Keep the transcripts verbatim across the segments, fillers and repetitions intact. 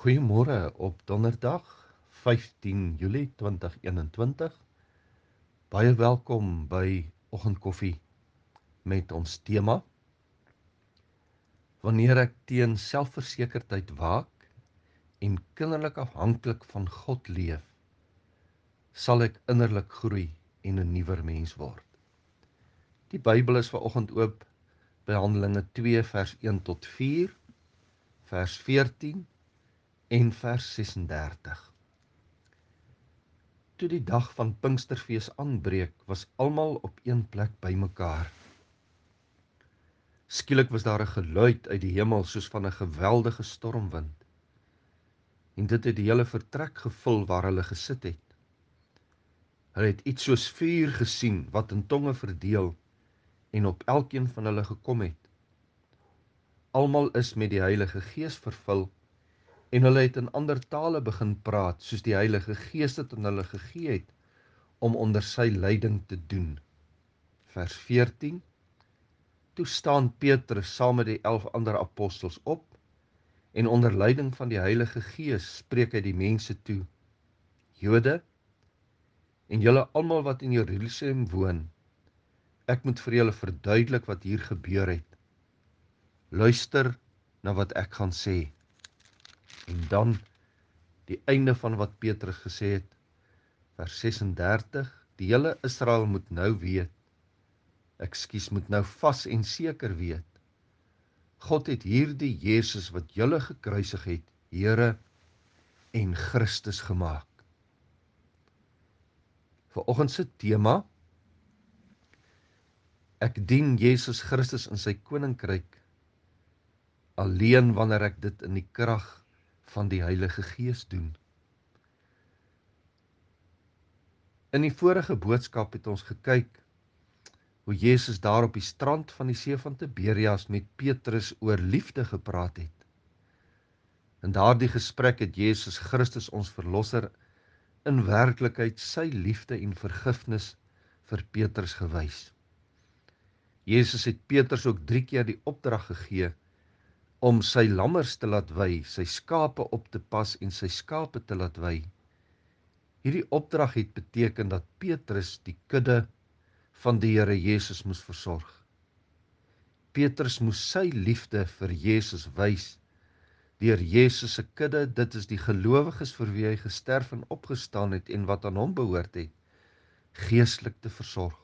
Goeiemôre op donderdag vyftien Julie twintig eenentwintig. Baie welkom by Oggendkoffie met ons tema: Wanneer ek teen selfversekerdheid waak en kinderlik afhanklik van God leef, sal ek innerlik groei en 'n nuwer mens word. Die Bybel is vanoggend oop by Handelinge twee vers een tot vier, vers veertien en vers ses en dertig. Toe die dag van Pinksterfees aanbreek, was almal op een plek bymekaar. Skielik was daar 'n geluid uit die hemel soos van 'n geweldige stormwind, en dit het die hele vertrek gevul waar hulle gesit het. Hulle het iets soos vuur gesien wat in tonge verdeel en op elkeen van hulle gekom het. Almal is met die Heilige Gees vervul en hulle het in ander tale begin praat soos die Heilige Gees dit aan hulle gegee het om onder sy leiding te doen. Vers veertien. Toe staan Petrus saam met die elf ander apostels op en onder leiding van die Heilige Gees spreek hy die mense toe: Jode en julle almal wat in Jerusalem woon, ek moet vir julle verduidelik wat hier gebeur het. Luister na wat ek gaan sê. En dan die einde van wat Petrus gesê het, vers ses en dertig, die hele Israel moet nou weet, ekskuus, moet nou vas en seker weet, God het hierdie Jesus wat julle gekruisig het, Here en Christus gemaak. Vanoggend se tema: Ek dien Jesus Christus in sy koninkryk alleen wanneer ek dit in die krag van die Heilige Gees doen. In die vorige boodskap het ons gekyk hoe Jesus daar op die strand van die see van Tiberias met Petrus oor liefde gepraat het. In daardie gesprek het Jesus Christus ons verlosser in werklikheid sy liefde en vergifnis vir Petrus gewys. Jesus het Petrus ook drie keer die opdrag gegee om sy lammers te laat wei, sy skape op te pas en sy skape te laat wei. Hierdie opdrag het beteken dat Petrus die kudde van die Here Jesus moes versorg. Petrus moes sy liefde vir Jesus wys deur Jesus se kudde, dit is die gelowiges vir wie hy gesterf en opgestaan het en wat aan hom behoort het, geestelik te versorg.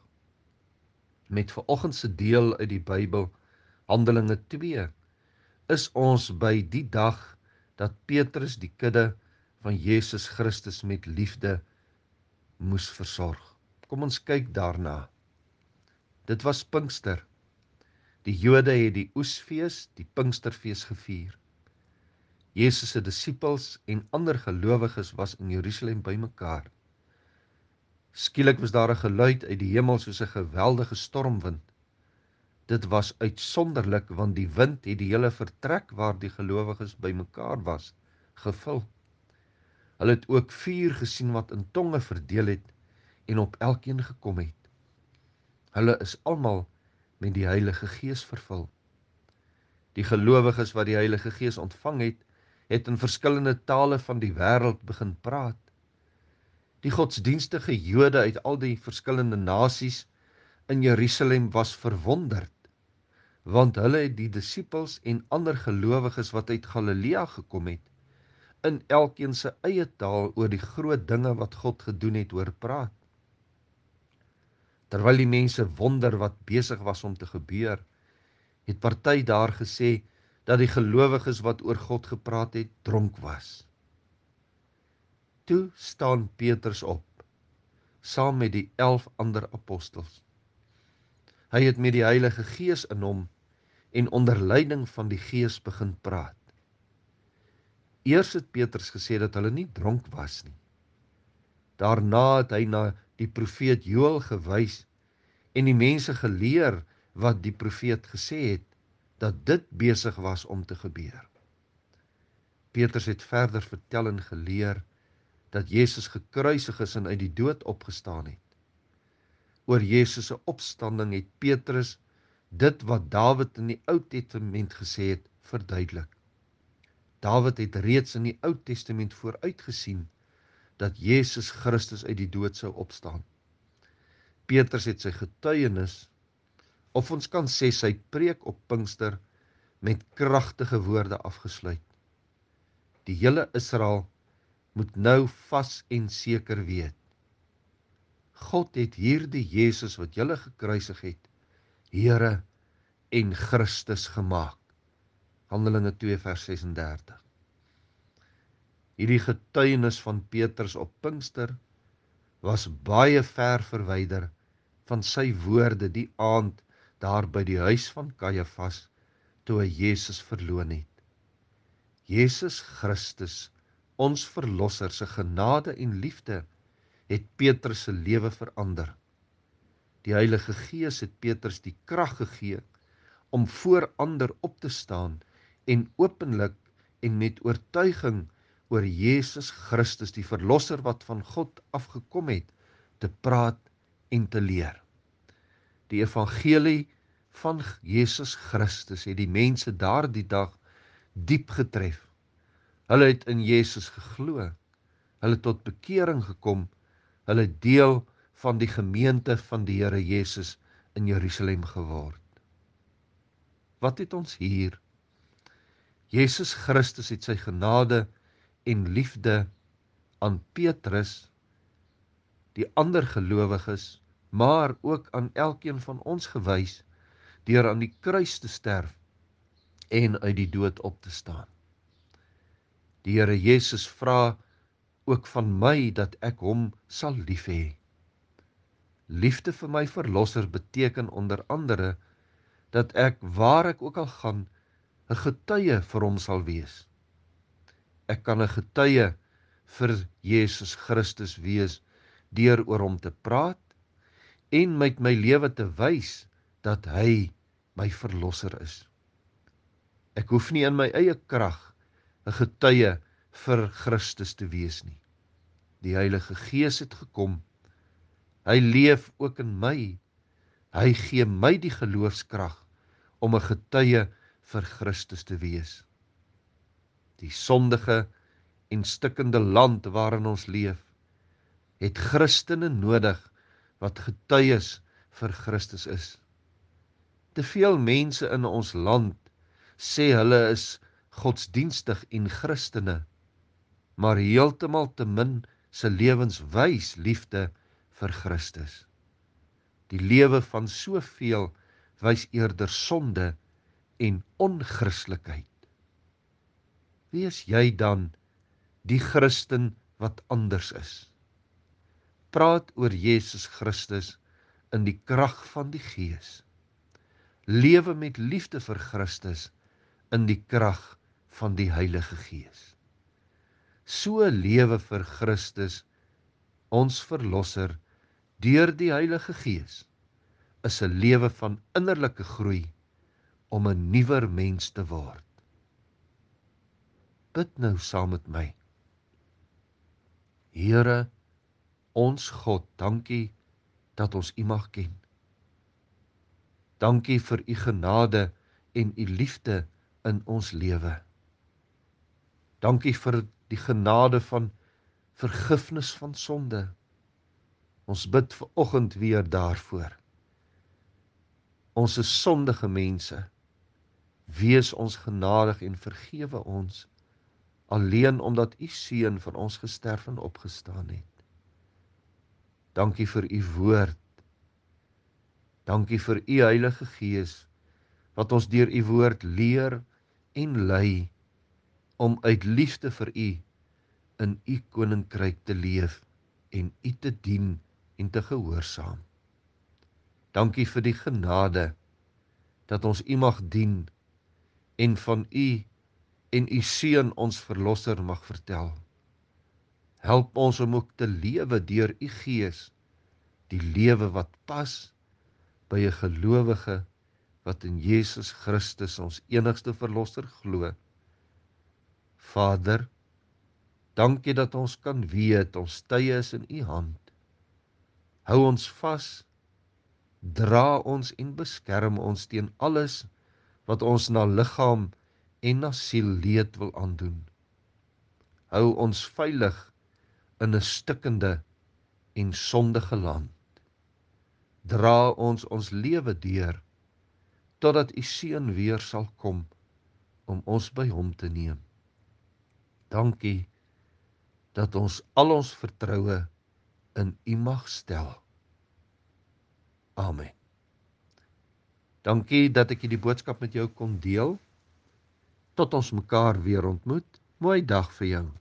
Met vanoggend se deel uit die Bybel, Handelinge twee, is ons by die dag dat Petrus die kudde van Jesus Christus met liefde moes versorg. Kom ons kyk daarna. Dit was Pinkster. Die Jode het die oesfees, die Pinksterfees gevier. Jesus se disippels en ander gelowiges was in Jerusalem bymekaar. Skielik was daar 'n geluid uit die hemel soos 'n geweldige stormwind. Dit was uitsonderlik want die wind het die hele vertrek waar die gelowiges bymekaar was, gevul. Hulle het ook vuur gesien wat in tonge verdeel het en op elkeen gekom het. Hulle is almal met die Heilige Gees vervul. Die gelowiges wat die Heilige Gees ontvang het, het in verskillende tale van die wêreld begin praat. Die godsdienstige Jode uit al die verskillende nasies in Jerusalem was verwonderd, want hulle het die disippels en ander gelowiges wat uit Galilea gekom het, in elkeen se eie taal oor die groot dinge wat God gedoen het hoor praat. Terwyl die mense wonder wat besig was om te gebeur, het party daar gesê dat die gelowiges wat oor God gepraat het, dronk was. Toe staan Petrus op, saam met die elf ander apostels. Hy het met die Heilige Gees in hom en onder leiding van die Gees begin praat. Eers het Petrus gesê dat hulle nie dronk was nie. Daarna het hy na die profeet Joël gewys en die mense geleer wat die profeet gesê het, dat dit besig was om te gebeur. Petrus het verder vertel en geleer dat Jesus gekruisig is en uit die dood opgestaan het. Oor Jesus se opstanding het Petrus dit wat Dawid in die Ou Testament gesê het, verduidelik. Dawid het reeds in die Ou Testament vooruitgesien dat Jezus Christus uit die dood sou opstaan. Petrus het sy getuienis, of ons kan sê sy preek op Pinkster, met kragtige woorde afgesluit. Die hele Israel moet nou vas en seker weet, God het hierdie Jezus wat julle gekruisig het, Here en Christus gemaak. Handelinge twee vers ses en dertig. Hierdie getuienis van Petrus op Pinkster was baie ver verwyder van sy woorde die aand daar by die huis van Kajafas toe hy Jezus verloon het. Jezus Christus, ons verlosser, se genade en liefde het Petrus se lewe verander. Die Heilige Gees het Petrus die krag gegee om voor ander op te staan en openlik en met oortuiging oor Jezus Christus, die verlosser wat van God afgekom het, te praat en te leer. Die evangelie van Jezus Christus het die mense daardie dag diep getref. Hulle het in Jezus geglo, hulle tot bekering gekom, hulle deel van die gemeente van die Here Jezus in Jerusalem geword. Wat het ons hier? Jezus Christus het sy genade en liefde aan Petrus, die ander gelowiges, maar ook aan elkeen van ons gewys, deur aan die kruis te sterf en uit die dood op te staan. Die Here Jezus vra ook van my dat ek hom sal lief hê. Liefde vir my verlosser beteken onder andere dat ek, waar ek ook al gaan, 'n getuie vir hom sal wees. Ek kan 'n getuie vir Jezus Christus wees deur oor hom te praat en met my lewe te wys dat hy my verlosser is. Ek hoef nie in my eie krag 'n getuie vir Christus te wees nie. Die Heilige Gees het gekom, hy leef ook in my, hy gee my die geloofskrag om 'n getuie vir Christus te wees. Die sondige en stikkende land waarin ons leef, het Christene nodig wat getuies vir Christus is. Te veel mense in ons land sê hulle is godsdienstig en Christene, maar heeltemal te min se lewens wys liefde vir Christus. Die lewe van soveel wys eerder sonde en onchristelikheid. Wie is jy dan, die Christen wat anders is? Praat oor Jezus Christus in die krag van die Gees. Lewe met liefde vir Christus in die krag van die Heilige Gees. So lewe vir Christus, ons verlosser, deur die Heilige Gees, is 'n lewe van innerlike groei om 'n nuwer mens te word. Bid nou saam met my. Here, ons God, dankie dat ons U mag ken. Dankie vir U genade en U liefde in ons lewe. Dankie vir die genade van vergifnis van sonde. Ons bid ver oggend weer daarvoor. Ons is sondige mense. Wees ons genadig en vergewe ons, alleen omdat U Seun vir ons gesterf en opgestaan het. Dankie vir U woord. Dankie vir U Heilige Gees, wat ons deur U woord leer en lei, om uit liefde vir U in U koninkryk te leef en U te dien en te gehoorsaam. Dankie vir die genade dat ons U mag dien en van U en U Seun ons verlosser mag vertel. Help ons om ook te lewe deur U Gees, die lewe wat pas by 'n gelowige wat in Jezus Christus ons enigste verlosser glo. Vader, dankie dat ons kan weet ons tye is in U hand. Hou ons vas, dra ons en beskerm ons teen alles wat ons na liggaam en asiel leed wil aandoen. Hou ons veilig in 'n stikkende en sondige land. Dra ons ons lewe deur, totdat u seun weer sal kom, om ons by hom te neem. Dankie, dat ons al ons vertroue in u mag stel. Amen. Dankie dat ek hierdie boodskap met jou kon deel. Tot ons mekaar weer ontmoet. Mooi dag vir jou.